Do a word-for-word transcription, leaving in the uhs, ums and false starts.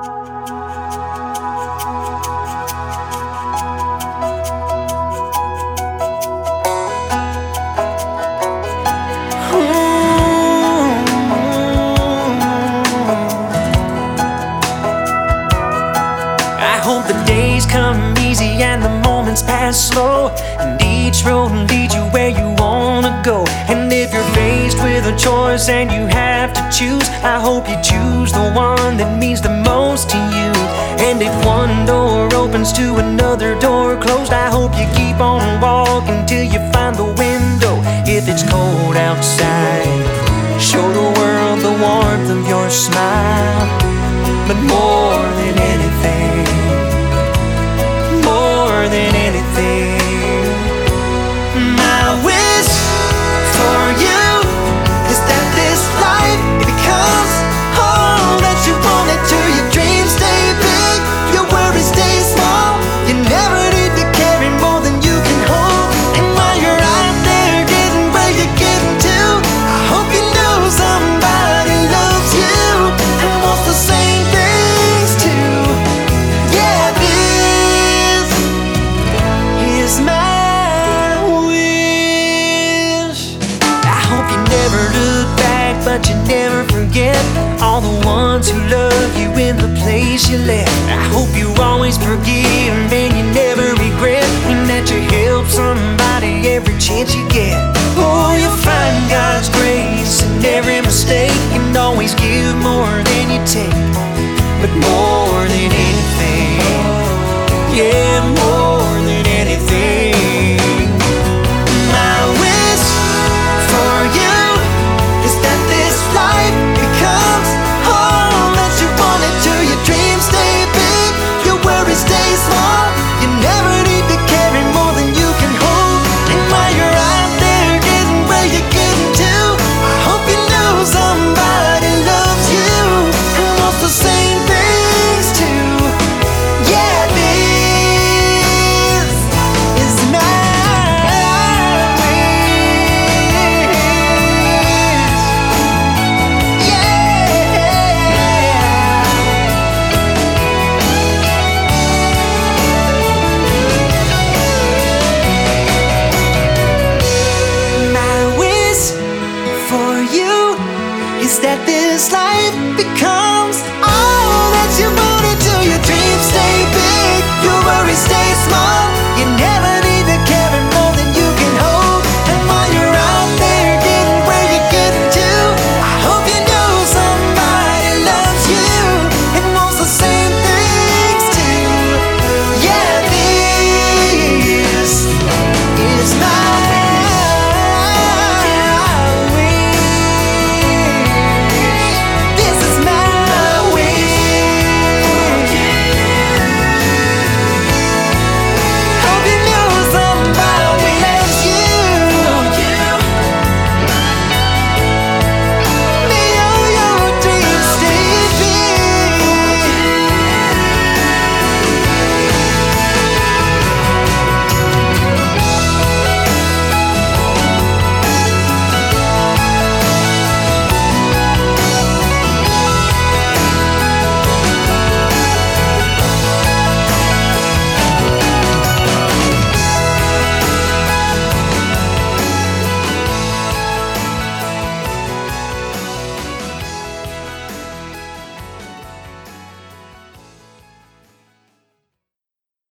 I hope the days come easy and the moments pass slow, and each road leads you where you wanna go. And if you're faced with a choice and you have to choose, I hope you choose the one that means the most to you. And if one door opens to another door closed, I hope you keep on walking till you find the window. If it's cold outside, show the world the warmth of your smile. But more than anything, more than anything, my wish for you is that this life becomes all that you want it to. Your dreams stay big, your worries stay small. You never need to carry more than you can hold. And while you're out there getting where you're getting to, I hope you know somebody loves you and wants the same things too. Yeah, this is my wish. I hope you never look back, but you never forget all the ones who love you in the place you left. I hope you always forgive and you never regret, and that you help somebody every chance you get. Oh, you'll find God's grace in every mistake, and always give more than you take.